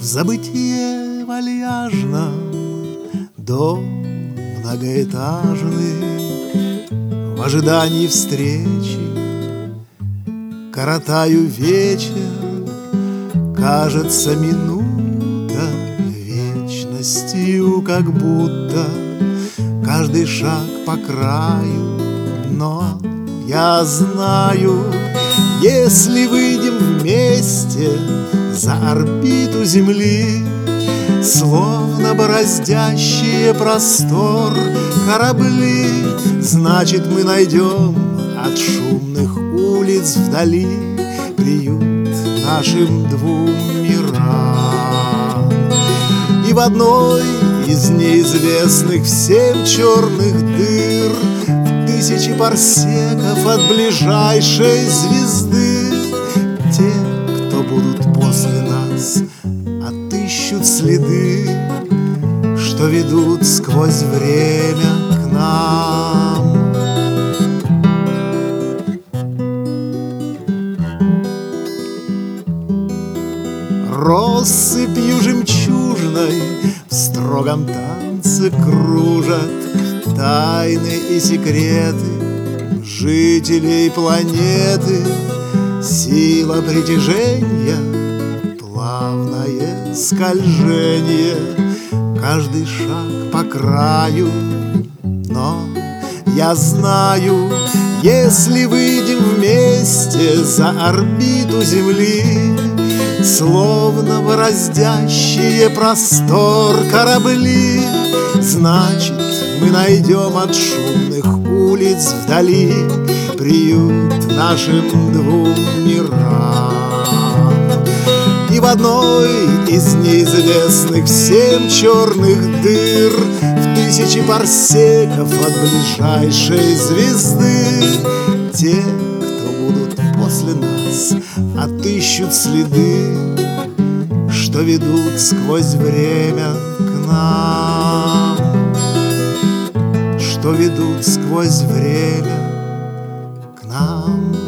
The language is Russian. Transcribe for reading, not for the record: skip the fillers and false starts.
забытие вальяжном дом многоэтажный, в ожидании встречи коротаю вечер. Кажется, минута вечностью, как будто каждый шаг по краю. Но я знаю, если выйдем вместе за орбиту Земли, словно бороздящие простор корабли, значит, мы найдем от шумных улиц вдали приют нашим двум мирам. И в одной из неизвестных всем черных дыр, в тысячи парсеков от ближайшей звезды, те, кто будут после нас, отыщут следы, что ведут сквозь время к нам. Россыпью жемчужной в строгом танце кружат тайны и секреты жителей планеты. Сила притяжения, плавное скольжение, каждый шаг по краю. Но я знаю, если выйдем вместе за орбиту Земли, словно бороздящие простор корабли, значит, мы найдем от шумных улиц вдали приют нашим двум мирам. И в одной из неизвестных всем черных дыр, в тысячи парсеков от ближайшей звезды, те, кто будут после нас, отыщут следы, что ведут сквозь время к нам, что ведут сквозь время к нам.